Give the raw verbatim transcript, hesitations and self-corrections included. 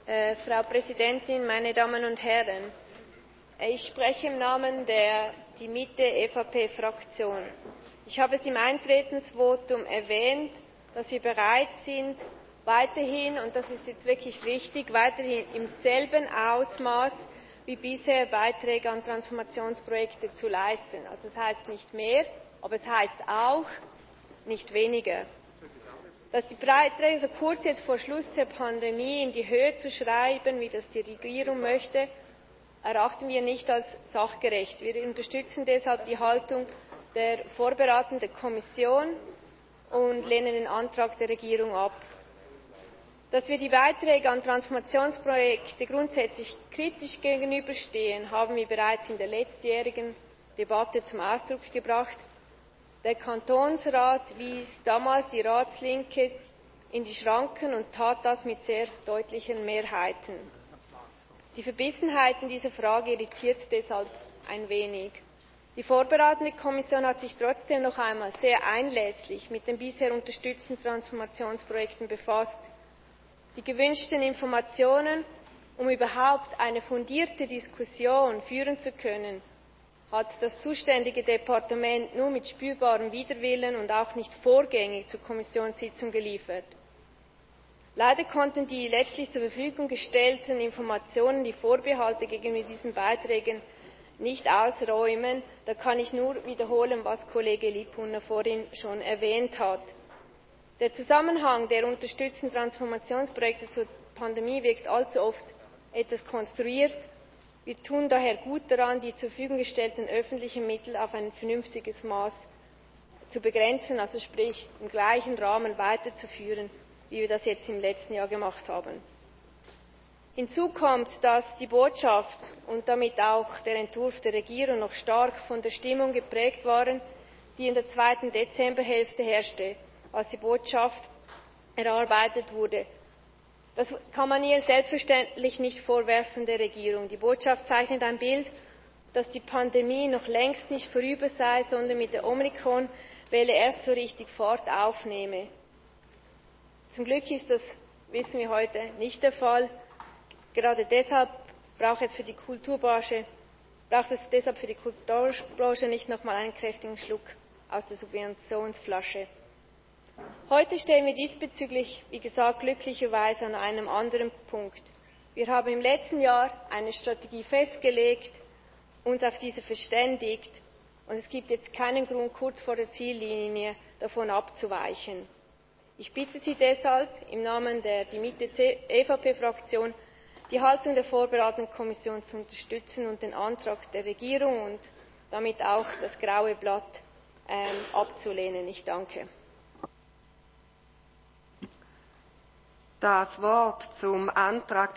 Äh, Frau Präsidentin, meine Damen und Herren! Ich spreche im Namen der Die Mitte E V P-Fraktion. Ich habe es im Eintretensvotum erwähnt, dass wir bereit sind, weiterhin, und das ist jetzt wirklich wichtig, weiterhin im selben Ausmaß wie bisher Beiträge an Transformationsprojekte zu leisten. Also das heißt nicht mehr, aber es heißt auch nicht weniger. Dass die Beiträge so kurz jetzt vor Schluss der Pandemie in die Höhe zu schreiben, wie das die Regierung möchte, erachten wir nicht als sachgerecht. Wir unterstützen deshalb die Haltung der vorberatenden Kommission und lehnen den Antrag der Regierung ab. Dass wir die Beiträge an Transformationsprojekte grundsätzlich kritisch gegenüberstehen, haben wir bereits in der letztjährigen Debatte zum Ausdruck gebracht. Der Kantonsrat wies damals die Ratslinke in die Schranken und tat das mit sehr deutlichen Mehrheiten. Die Verbissenheit in dieser Frage irritiert deshalb ein wenig. Die vorberatende Kommission hat sich trotzdem noch einmal sehr einlässlich mit den bisher unterstützten Transformationsprojekten befasst. Die gewünschten Informationen, um überhaupt eine fundierte Diskussion führen zu können, hat das zuständige Departement nur mit spürbarem Widerwillen und auch nicht vorgängig zur Kommissionssitzung geliefert. Leider konnten die letztlich zur Verfügung gestellten Informationen die Vorbehalte gegenüber diesen Beiträgen nicht ausräumen. Da kann ich nur wiederholen, was Kollege Lippuner vorhin schon erwähnt hat. Der Zusammenhang der unterstützten Transformationsprojekte zur Pandemie wirkt allzu oft etwas konstruiert. Wir tun daher gut daran, die zur Verfügung gestellten öffentlichen Mittel auf ein vernünftiges Maß zu begrenzen, also sprich im gleichen Rahmen weiterzuführen, wie wir das jetzt im letzten Jahr gemacht haben. Hinzu kommt, dass die Botschaft und damit auch der Entwurf der Regierung noch stark von der Stimmung geprägt waren, die in der zweiten Dezemberhälfte herrschte, als die Botschaft erarbeitet wurde. Das kann man ihr selbstverständlich nicht vorwerfen, der Regierung. Die Botschaft zeichnet ein Bild, dass die Pandemie noch längst nicht vorüber sei, sondern mit der Omikron-Welle erst so richtig Fahrt aufnehme. Zum Glück ist das, wissen wir heute, nicht der Fall. Gerade deshalb braucht es für die Kulturbranche, braucht es deshalb für die Kulturbranche nicht nochmal einen kräftigen Schluck aus der Subventionsflasche. Heute stehen wir diesbezüglich, wie gesagt, glücklicherweise an einem anderen Punkt. Wir haben im letzten Jahr eine Strategie festgelegt, uns auf diese verständigt, und es gibt jetzt keinen Grund, kurz vor der Ziellinie davon abzuweichen. Ich bitte Sie deshalb im Namen der Die Mitte E V P-Fraktion, die Haltung der vorberatenden Kommission zu unterstützen und den Antrag der Regierung und damit auch das graue Blatt ähm, abzulehnen. Ich danke. Das Wort zum Antrag